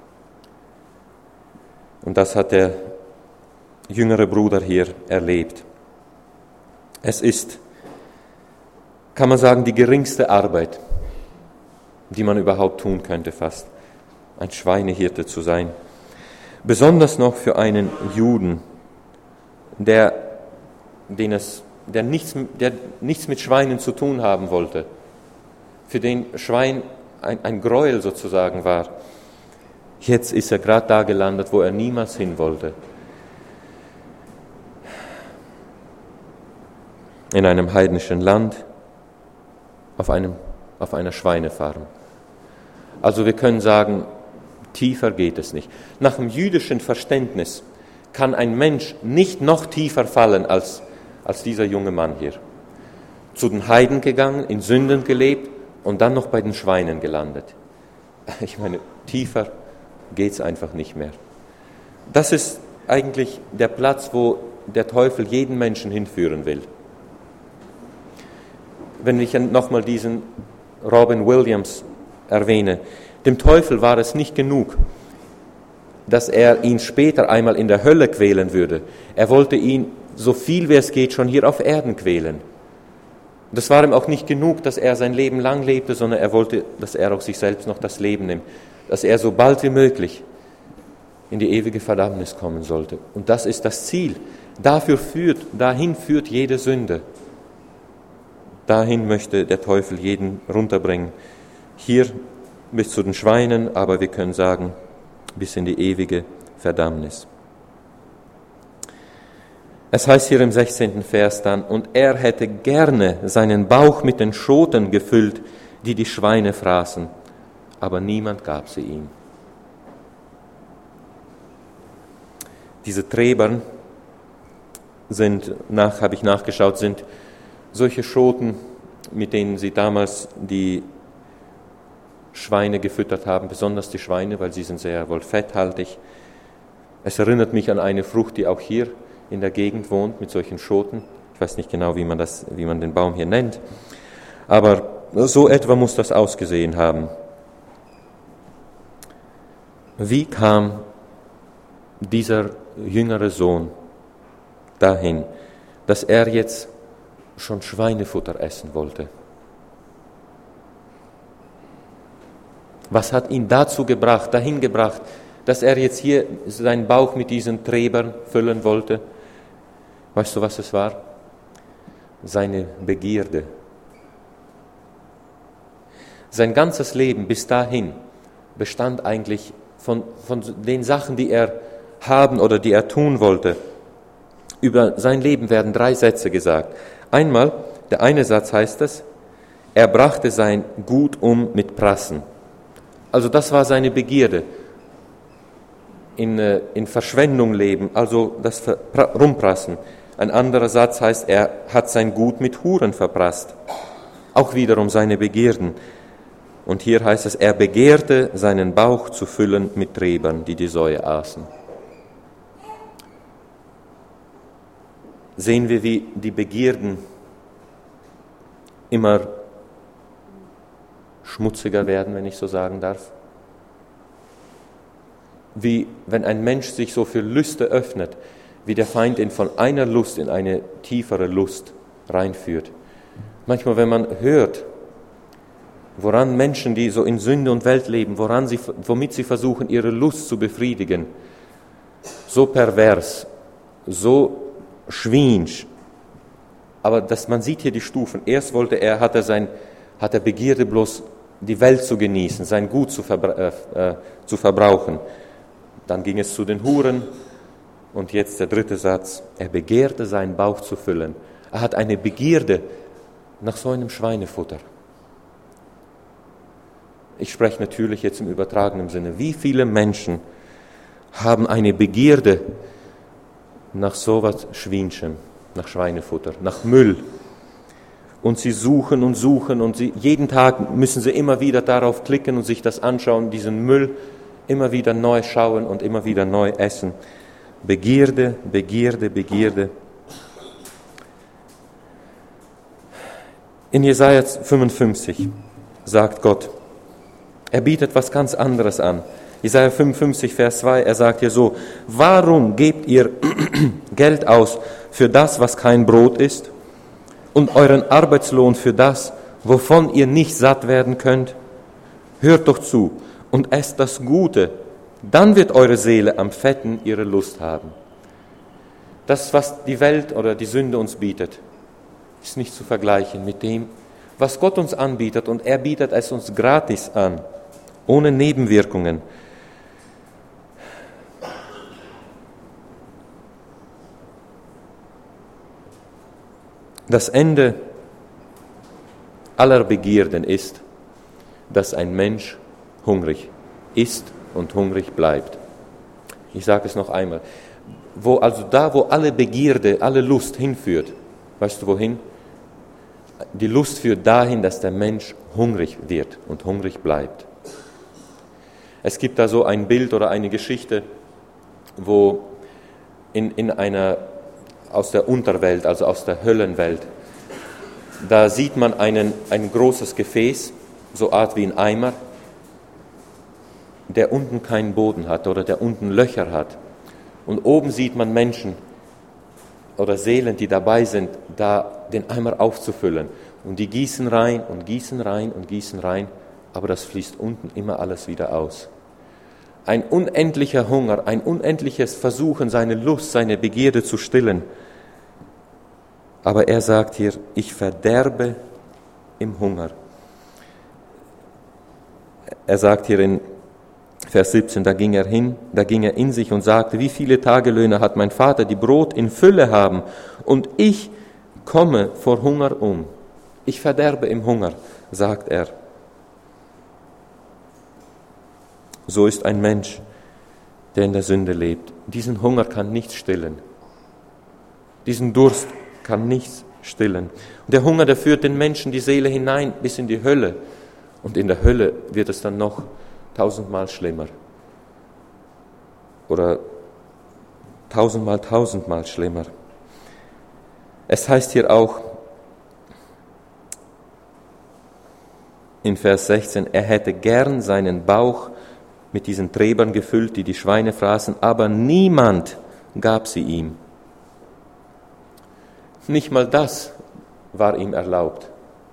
Und das hat der jüngere Bruder hier erlebt. Es ist, kann man sagen, die geringste Arbeit, die man überhaupt tun könnte fast, ein Schweinehirte zu sein. Besonders noch für einen Juden, der, den es, der, nichts, der nichts mit Schweinen zu tun haben wollte, für den Schwein ein, ein Gräuel sozusagen war. Jetzt ist er gerade da gelandet, wo er niemals hin wollte. In einem heidnischen Land, auf, einem, auf einer Schweinefarm. Also wir können sagen, tiefer geht es nicht. Nach dem jüdischen Verständnis kann ein Mensch nicht noch tiefer fallen als, als dieser junge Mann hier. Zu den Heiden gegangen, in Sünden gelebt und dann noch bei den Schweinen gelandet. Ich meine, tiefer geht es einfach nicht mehr. Das ist eigentlich der Platz, wo der Teufel jeden Menschen hinführen will. Wenn ich nochmal diesen Robin Williams erwähne, dem Teufel war es nicht genug, dass er ihn später einmal in der Hölle quälen würde. Er wollte ihn so viel wie es geht schon hier auf Erden quälen. Das war ihm auch nicht genug, dass er sein Leben lang lebte, sondern er wollte, dass er auch sich selbst noch das Leben nimmt, dass er so bald wie möglich in die ewige Verdammnis kommen sollte. Und das ist das Ziel. Dafür führt, dahin führt jede Sünde. Dahin möchte der Teufel jeden runterbringen. Hier bis zu den Schweinen, aber wir können sagen, bis in die ewige Verdammnis. Es heißt hier im sechzehnten Vers dann, und er hätte gerne seinen Bauch mit den Schoten gefüllt, die die Schweine fraßen, aber niemand gab sie ihm. Diese Träbern sind, nach, habe ich nachgeschaut, sind solche Schoten, mit denen sie damals die Schweine gefüttert haben, besonders die Schweine, weil sie sind sehr wohl fetthaltig. Es erinnert mich an eine Frucht, die auch hier in der Gegend wohnt, mit solchen Schoten. Ich weiß nicht genau, wie man das, wie man den Baum hier nennt, aber so etwa muss das ausgesehen haben. Wie kam dieser jüngere Sohn dahin, dass er jetzt schon Schweinefutter essen wollte? Was hat ihn dazu gebracht, dahin gebracht, dass er jetzt hier seinen Bauch mit diesen Träbern füllen wollte? Weißt du, was es war? Seine Begierde. Sein ganzes Leben bis dahin bestand eigentlich von, von den Sachen, die er haben oder die er tun wollte, Über sein Leben werden drei Sätze gesagt. Einmal, der eine Satz heißt es, er brachte sein Gut um mit Prassen. Also das war seine Begierde. In, in Verschwendung leben, also das Rumprassen. Ein anderer Satz heißt, er hat sein Gut mit Huren verprasst. Auch wiederum seine Begierden. Und hier heißt es, er begehrte, seinen Bauch zu füllen mit Träbern, die die Säue aßen. Sehen wir, wie die Begierden immer schmutziger werden, wenn ich so sagen darf. Wie wenn ein Mensch sich so für Lüste öffnet, wie der Feind ihn von einer Lust in eine tiefere Lust reinführt. Manchmal, wenn man hört, woran Menschen, die so in Sünde und Welt leben, woran sie, womit sie versuchen, ihre Lust zu befriedigen, so pervers, so schwinsch, aber dass man sieht hier die Stufen. Erst wollte er, hat er sein, hat er Begierde bloß die Welt zu genießen, sein Gut zu, verbra- äh, zu verbrauchen. Dann ging es zu den Huren und jetzt der dritte Satz, er begehrte, seinen Bauch zu füllen. Er hat eine Begierde nach so einem Schweinefutter. Ich spreche natürlich jetzt im übertragenen Sinne. Wie viele Menschen haben eine Begierde nach sowas Schwinschem, nach Schweinefutter, nach Müll? Und sie suchen und suchen und sie, jeden Tag müssen sie immer wieder darauf klicken und sich das anschauen, diesen Müll immer wieder neu schauen und immer wieder neu essen. Begierde, Begierde, Begierde. In Jesaja fünfundfünfzig sagt Gott, er bietet was ganz anderes an. Jesaja fünfundfünfzig, Vers zwei, er sagt hier so, warum gebt ihr Geld aus für das, was kein Brot ist, und euren Arbeitslohn für das, wovon ihr nicht satt werden könnt? Hört doch zu und esst das Gute, dann wird eure Seele am Fetten ihre Lust haben. Das, was die Welt oder die Sünde uns bietet, ist nicht zu vergleichen mit dem, was Gott uns anbietet, und er bietet es uns gratis an, ohne Nebenwirkungen. Das Ende aller Begierden ist, dass ein Mensch hungrig ist und hungrig bleibt. Ich sage es noch einmal. Wo, also da, wo alle Begierde, alle Lust hinführt, weißt du wohin? Die Lust führt dahin, dass der Mensch hungrig wird und hungrig bleibt. Es gibt da so ein Bild oder eine Geschichte, wo in, in einer, aus der Unterwelt, also aus der Höllenwelt, da sieht man einen, ein großes Gefäß, so Art wie ein Eimer, der unten keinen Boden hat oder der unten Löcher hat. Und oben sieht man Menschen oder Seelen, die dabei sind, da den Eimer aufzufüllen. Und die gießen rein und gießen rein und gießen rein, aber das fließt unten immer alles wieder aus. Ein unendlicher Hunger, ein unendliches Versuchen, seine Lust, seine Begierde zu stillen. Aber er sagt hier, ich verderbe im Hunger. Er sagt hier in Vers siebzehn, da ging er hin, da ging er in sich und sagte, wie viele Tagelöhner hat mein Vater, die Brot in Fülle haben, und ich komme vor Hunger um. Ich verderbe im Hunger, sagt er. So ist ein Mensch, der in der Sünde lebt. Diesen Hunger kann nichts stillen. Diesen Durst kann nichts stillen. Und der Hunger, der führt den Menschen, die Seele hinein bis in die Hölle. Und in der Hölle wird es dann noch tausendmal schlimmer. Oder tausendmal, tausendmal schlimmer. Es heißt hier auch in Vers sechzehn, er hätte gern seinen Bauch mit diesen Träbern gefüllt, die die Schweine fraßen, aber niemand gab sie ihm. Nicht mal das war ihm erlaubt.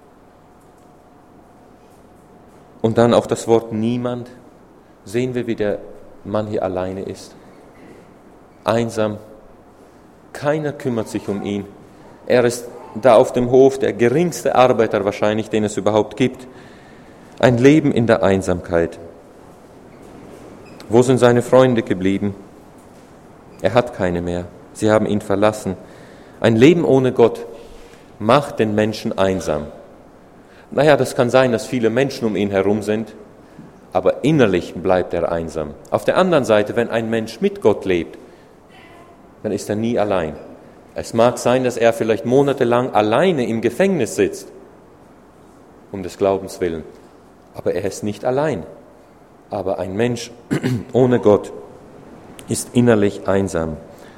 Und dann auch das Wort niemand. Sehen wir, wie der Mann hier alleine ist. Einsam. Keiner kümmert sich um ihn. Er ist da auf dem Hof der geringste Arbeiter wahrscheinlich, den es überhaupt gibt. Ein Leben in der Einsamkeit. Wo sind seine Freunde geblieben? Er hat keine mehr. Sie haben ihn verlassen. Ein Leben ohne Gott macht den Menschen einsam. Naja, das kann sein, dass viele Menschen um ihn herum sind, aber innerlich bleibt er einsam. Auf der anderen Seite, wenn ein Mensch mit Gott lebt, dann ist er nie allein. Es mag sein, dass er vielleicht monatelang alleine im Gefängnis sitzt, um des Glaubens willen, aber er ist nicht allein. Aber ein Mensch ohne Gott ist innerlich einsam.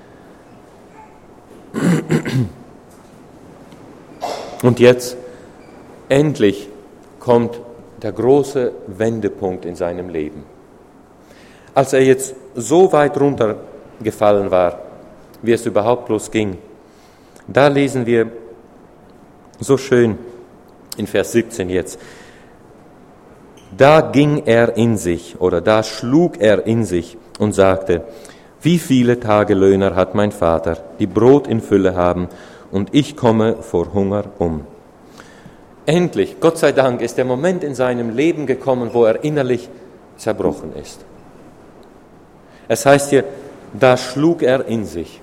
Und jetzt, endlich, kommt der große Wendepunkt in seinem Leben. Als er jetzt so weit runtergefallen war, wie es überhaupt bloß ging, da lesen wir so schön in Vers siebzehn jetzt: Da ging er in sich, oder da schlug er in sich und sagte: Wie viele Tagelöhner hat mein Vater, die Brot in Fülle haben, und ich komme vor Hunger um. Endlich, Gott sei Dank, ist der Moment in seinem Leben gekommen, wo er innerlich zerbrochen ist. Es heißt hier, da schlug er in sich.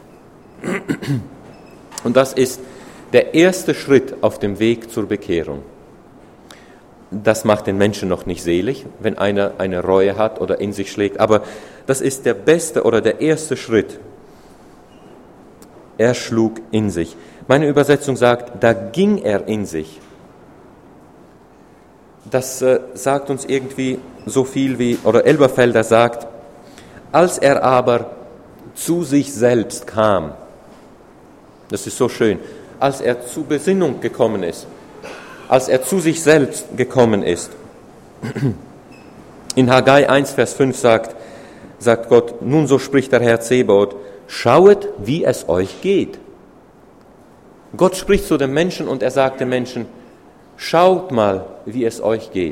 Und das ist der erste Schritt auf dem Weg zur Bekehrung. Das macht den Menschen noch nicht selig, wenn einer eine Reue hat oder in sich schlägt, aber das ist der beste oder der erste Schritt. Er schlug in sich. Meine Übersetzung sagt, da ging er in sich. Das äh, sagt uns irgendwie so viel wie, oder Elberfelder sagt, als er aber zu sich selbst kam, das ist so schön, als er zu Besinnung gekommen ist, als er zu sich selbst gekommen ist. In Haggai eins, Vers fünf sagt, sagt Gott, nun so spricht der Herr Zebaoth, schauet, wie es euch geht. Gott spricht zu den Menschen und er sagt den Menschen, schaut mal, wie es euch geht.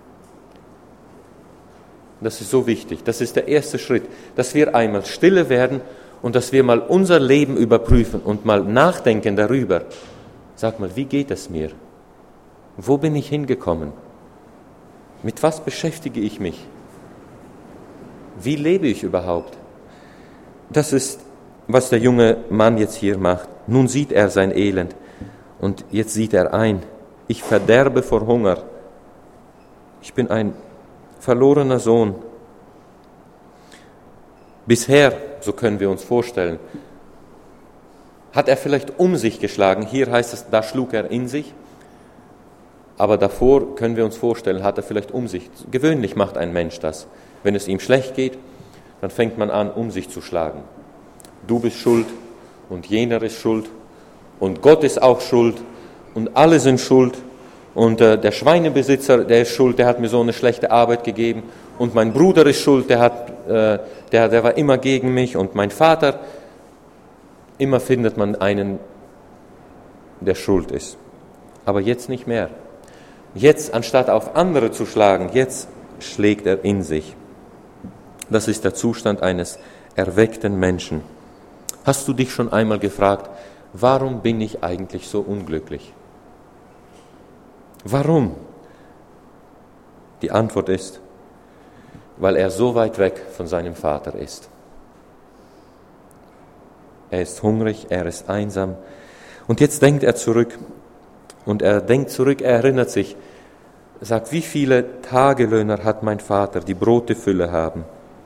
Das ist so wichtig, das ist der erste Schritt, dass wir einmal stille werden und dass wir mal unser Leben überprüfen und mal nachdenken darüber. Sag mal, wie geht es mir? Wo bin ich hingekommen? Mit was beschäftige ich mich? Wie lebe ich überhaupt? Das ist, was der junge Mann jetzt hier macht. Nun sieht er sein Elend und jetzt sieht er ein, ich verderbe vor Hunger. Ich bin ein verlorener Sohn. Bisher, so können wir uns vorstellen, hat er vielleicht um sich geschlagen. Hier heißt es, da schlug er in sich. Aber davor können wir uns vorstellen, hat er vielleicht um sich. Gewöhnlich macht ein Mensch das. Wenn es ihm schlecht geht, dann fängt man an, um sich zu schlagen. Du bist schuld und jener ist schuld und Gott ist auch schuld und alle sind schuld und äh, der Schweinebesitzer, der ist schuld, der hat mir so eine schlechte Arbeit gegeben und mein Bruder ist schuld, der, hat, äh, der, der war immer gegen mich und mein Vater. Immer findet man einen, der schuld ist. Aber jetzt nicht mehr. Jetzt, anstatt auf andere zu schlagen, jetzt schlägt er in sich. Das ist der Zustand eines erweckten Menschen. Hast du dich schon einmal gefragt, warum bin ich eigentlich so unglücklich? Warum? Die Antwort ist, weil er so weit weg von seinem Vater ist. Er ist hungrig, er ist einsam. Und jetzt denkt er zurück. Und er denkt zurück, er erinnert sich, er sagt, wie viele Tagelöhner hat mein Vater, die Brotefülle haben?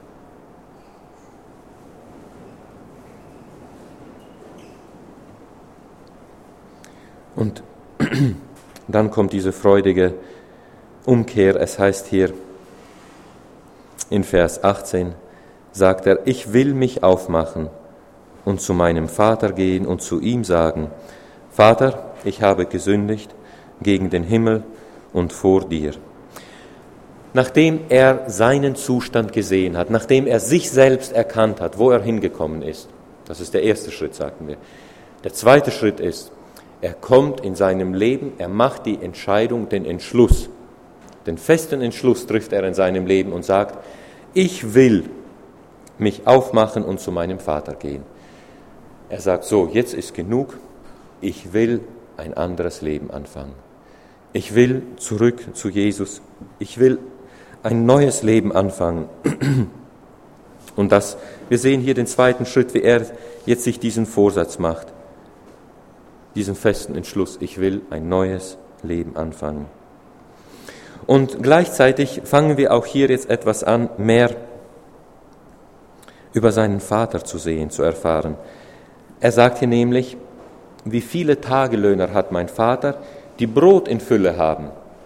Und dann kommt diese freudige Umkehr. Es heißt hier in Vers achtzehn, sagt er, ich will mich aufmachen und zu meinem Vater gehen und zu ihm sagen, Vater, ich habe gesündigt gegen den Himmel und vor dir. Nachdem er seinen Zustand gesehen hat, nachdem er sich selbst erkannt hat, wo er hingekommen ist, das ist der erste Schritt, sagten wir. Der zweite Schritt ist, er kommt in seinem Leben, er macht die Entscheidung, den Entschluss, den festen Entschluss trifft er in seinem Leben und sagt, ich will mich aufmachen und zu meinem Vater gehen. Er sagt so, jetzt ist genug, ich will ein anderes Leben anfangen. Ich will zurück zu Jesus, ich will ein neues Leben anfangen. Und das, wir sehen hier den zweiten Schritt, wie er jetzt sich diesen Vorsatz macht, diesen festen Entschluss, ich will ein neues Leben anfangen. Und gleichzeitig fangen wir auch hier jetzt etwas an, mehr über seinen Vater zu sehen, zu erfahren. Er sagt hier nämlich, wie viele Tagelöhner hat mein Vater, die Brot in Fülle haben.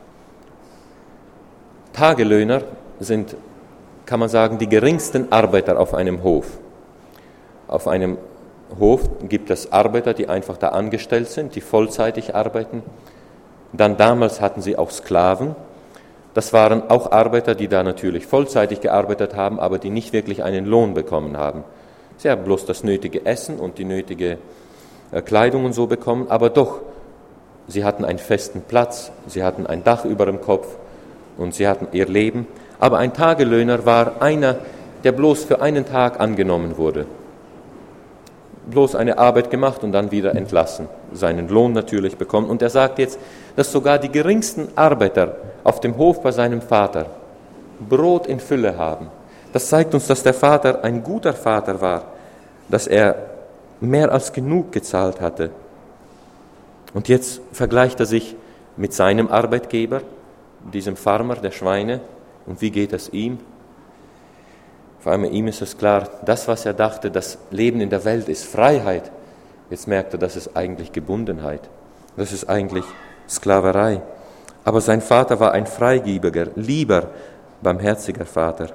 Tagelöhner sind, kann man sagen, die geringsten Arbeiter auf einem Hof. Auf einem Hof gibt es Arbeiter, die einfach da angestellt sind, die vollzeitig arbeiten. Dann damals hatten sie auch Sklaven. Das waren auch Arbeiter, die da natürlich vollzeitig gearbeitet haben, aber die nicht wirklich einen Lohn bekommen haben. Sie haben bloß das nötige Essen und die nötige äh, Kleidung und so bekommen, aber doch, sie hatten einen festen Platz, sie hatten ein Dach über dem Kopf und sie hatten ihr Leben. Aber ein Tagelöhner war einer, der bloß für einen Tag angenommen wurde. Bloß eine Arbeit gemacht und dann wieder entlassen, seinen Lohn natürlich bekommen. Und er sagt jetzt, dass sogar die geringsten Arbeiter auf dem Hof bei seinem Vater Brot in Fülle haben. Das zeigt uns, dass der Vater ein guter Vater war, dass er mehr als genug gezahlt hatte. Und jetzt vergleicht er sich mit seinem Arbeitgeber, diesem Farmer der Schweine. Und wie geht es ihm? Vor allem ihm ist es klar, das, was er dachte, das Leben in der Welt ist Freiheit. Jetzt merkt er, das ist eigentlich Gebundenheit. Das ist eigentlich Sklaverei. Aber sein Vater war ein freigebiger, lieber, barmherziger Vater.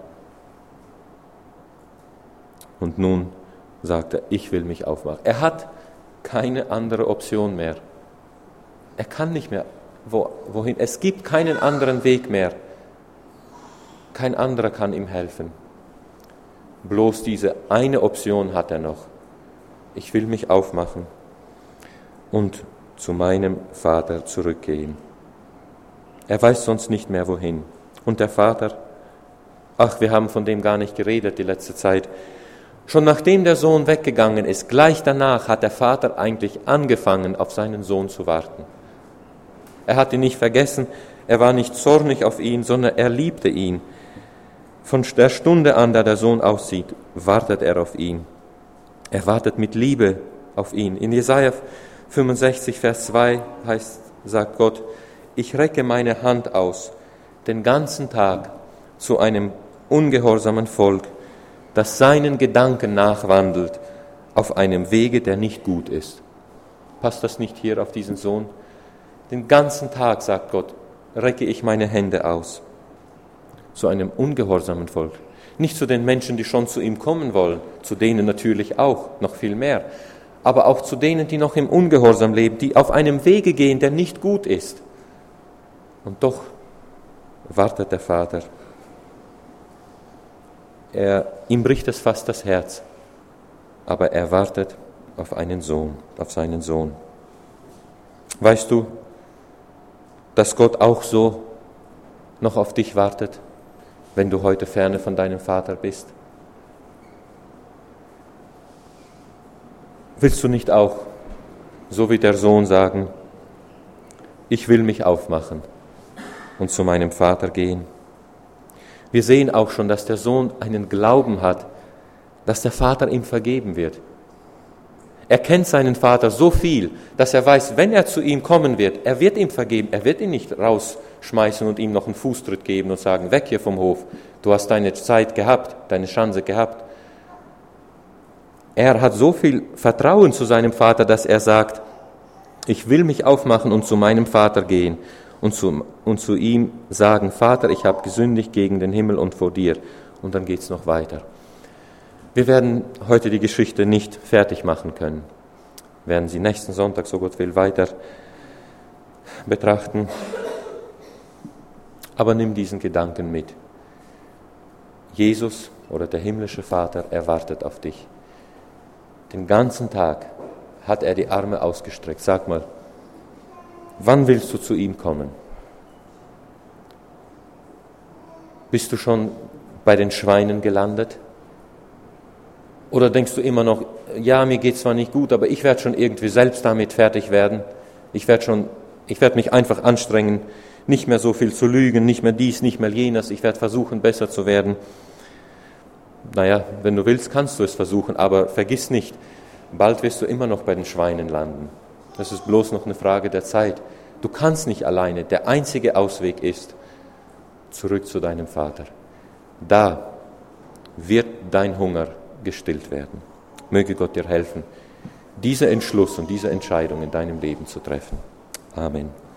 Und nun sagt er, ich will mich aufmachen. Er hat keine andere Option mehr. Er kann nicht mehr wo, wohin. Es gibt keinen anderen Weg mehr. Kein anderer kann ihm helfen. Bloß diese eine Option hat er noch. Ich will mich aufmachen und zu meinem Vater zurückgehen. Er weiß sonst nicht mehr wohin. Und der Vater, ach, wir haben von dem gar nicht geredet die letzte Zeit. Schon nachdem der Sohn weggegangen ist, gleich danach hat der Vater eigentlich angefangen, auf seinen Sohn zu warten. Er hat ihn nicht vergessen, er war nicht zornig auf ihn, sondern er liebte ihn. Von der Stunde an, da der Sohn aussieht, wartet er auf ihn. Er wartet mit Liebe auf ihn. In Jesaja fünfundsechzig, Vers zwei heißt, sagt Gott, ich recke meine Hand aus, den ganzen Tag zu einem ungehorsamen Volk, das seinen Gedanken nachwandelt, auf einem Wege, der nicht gut ist. Passt das nicht hier auf diesen Sohn? Den ganzen Tag, sagt Gott, recke ich meine Hände aus. Zu einem ungehorsamen Volk. Nicht zu den Menschen, die schon zu ihm kommen wollen, zu denen natürlich auch, noch viel mehr, aber auch zu denen, die noch im Ungehorsam leben, die auf einem Wege gehen, der nicht gut ist. Und doch wartet der Vater. Er, ihm bricht es fast das Herz, aber er wartet auf einen Sohn, auf seinen Sohn. Weißt du, dass Gott auch so noch auf dich wartet, wenn du heute ferne von deinem Vater bist? Willst du nicht auch, so wie der Sohn, sagen, ich will mich aufmachen und zu meinem Vater gehen? Wir sehen auch schon, dass der Sohn einen Glauben hat, dass der Vater ihm vergeben wird. Er kennt seinen Vater so viel, dass er weiß, wenn er zu ihm kommen wird, er wird ihm vergeben, er wird ihn nicht rausschmeißen und ihm noch einen Fußtritt geben und sagen, weg hier vom Hof, du hast deine Zeit gehabt, deine Chance gehabt. Er hat so viel Vertrauen zu seinem Vater, dass er sagt, ich will mich aufmachen und zu meinem Vater gehen und zu, und zu ihm sagen, Vater, ich habe gesündigt gegen den Himmel und vor dir. Und dann geht es noch weiter. Wir werden heute die Geschichte nicht fertig machen können. Wir werden sie nächsten Sonntag, so Gott will, weiter betrachten. Aber nimm diesen Gedanken mit. Jesus oder der himmlische Vater, er wartet auf dich. Den ganzen Tag hat er die Arme ausgestreckt. Sag mal, wann willst du zu ihm kommen? Bist du schon bei den Schweinen gelandet? Oder denkst du immer noch, ja, mir geht zwar nicht gut, aber ich werde schon irgendwie selbst damit fertig werden. Ich werde schon, ich werde mich einfach anstrengen, nicht mehr so viel zu lügen, nicht mehr dies, nicht mehr jenes. Ich werde versuchen, besser zu werden. naja, wenn du willst, kannst du es versuchen, aber vergiss nicht, bald wirst du immer noch bei den Schweinen landen. Das ist bloß noch eine Frage der Zeit. Du kannst nicht alleine. Der einzige Ausweg ist, zurück zu deinem Vater. Da wird dein Hunger gestillt werden. Möge Gott dir helfen, diesen Entschluss und diese Entscheidung in deinem Leben zu treffen. Amen.